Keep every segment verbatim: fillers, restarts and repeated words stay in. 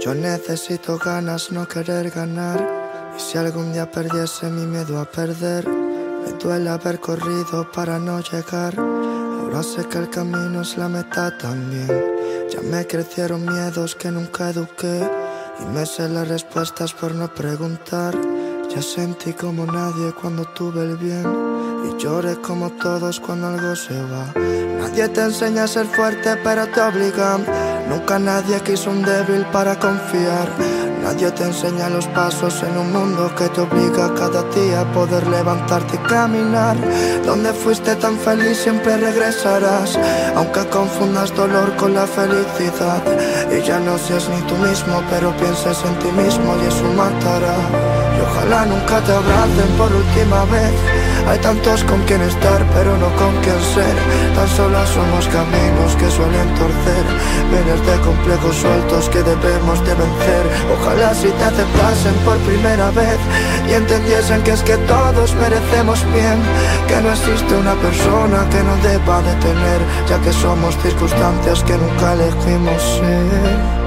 Yo necesito ganas, no querer ganar. Y si algún día perdiese mi miedo a perder, me duele haber corrido para no llegar. Ahora sé que el camino es la meta también. Ya me crecieron miedos que nunca eduqué, y me sé las respuestas por no preguntar. Ya sentí como nadie cuando tuve el bien, y lloré como todos cuando algo se va. Nadie te enseña a ser fuerte, pero te obligan. Nunca nadie quiso un débil para confiar. Nadie te enseña los pasos en un mundo que te obliga cada día a poder levantarte y caminar. Donde fuiste tan feliz siempre regresarás, aunque confundas dolor con la felicidad. Y ya no seas ni tú mismo, pero pienses en ti mismo y eso matará. Y ojalá nunca te abracen por última vez. Hay tantos con quien estar, pero no con quien ser. Tan solo somos caminos que suelen torcer, miles de complejos sueltos que debemos de vencer. Ojalá si te aceptasen por primera vez y entendiesen que es que todos merecemos bien, que no existe una persona que no deba de tener, ya que somos circunstancias que nunca elegimos ser.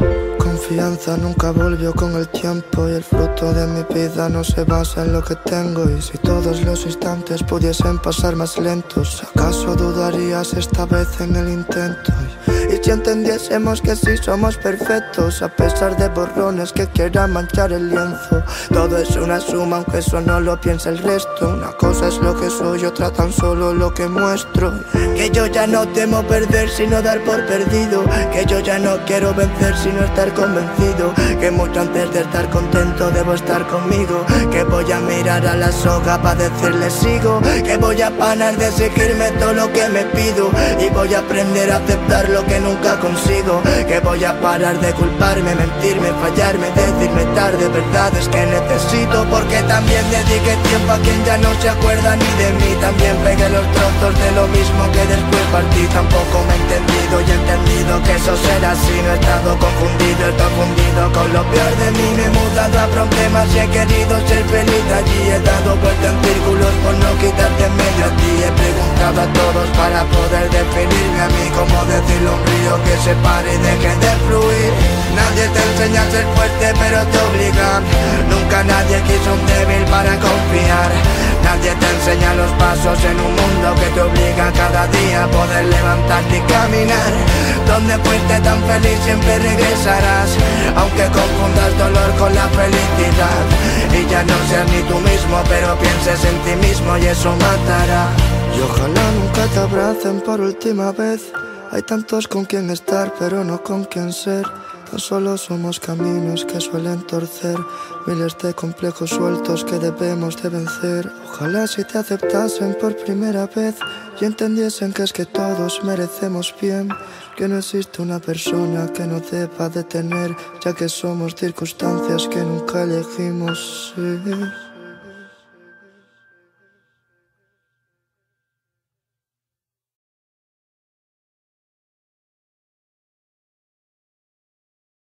Confianza nunca volvió con el tiempo, y el fruto de mi vida no se basa en lo que tengo. Y si todos los instantes pudiesen pasar más lentos, ¿acaso dudarías esta vez en el intento? Y si entendiésemos que sí somos perfectos, a pesar de borrones que quieran manchar el lienzo. Todo es una suma, aunque eso no lo piensa el resto. Una cosa es lo que soy, otra tan solo lo que muestro. Que yo ya no temo perder, sino dar por perdido. Que yo ya no quiero vencer, sino estar convencido. Que mucho antes de estar contento debo estar conmigo. Que voy a mirar a la soga para decirle sigo. Que voy a parar de exigirme todo lo que me pido, y voy a aprender a aceptar lo que nunca consigo. Que voy a parar de culparme, mentirme, fallarme, decirme tarde verdades que necesito. Porque también dediqué tiempo a quien ya no se acuerda ni de mí. También pegué los trozos de lo mismo que después partí. Tampoco me he entendido y he entendido que eso será así. No he estado confundido, he estado fundido con lo peor de mí. Me he mudado a problemas y he querido ser feliz allí. He dado vuelta en círculos por no quitarte en medio a ti. He preguntado a todos para poder definirme a mí. Como decirlo a un río que se pare y deje de fluir. Nadie te enseña a ser fuerte, pero te obligan. Nunca nadie quiso un débil para confiar. Nadie te enseña los pasos en un mundo que te obliga cada día a poder levantarte y caminar. Donde fuiste tan feliz siempre regresarás, aunque confundas dolor con la felicidad. Y ya no seas ni tú mismo, pero pienses en ti mismo y eso matará. Y ojalá nunca te abracen por última vez. Hay tantos con quien estar, pero no con quien ser. Tan solo somos caminos que suelen torcer, miles de complejos sueltos que debemos de vencer. Ojalá si te aceptasen por primera vez y entendiesen que es que todos merecemos bien, que no existe una persona que no deba de tener, ya que somos circunstancias que nunca elegimos ser.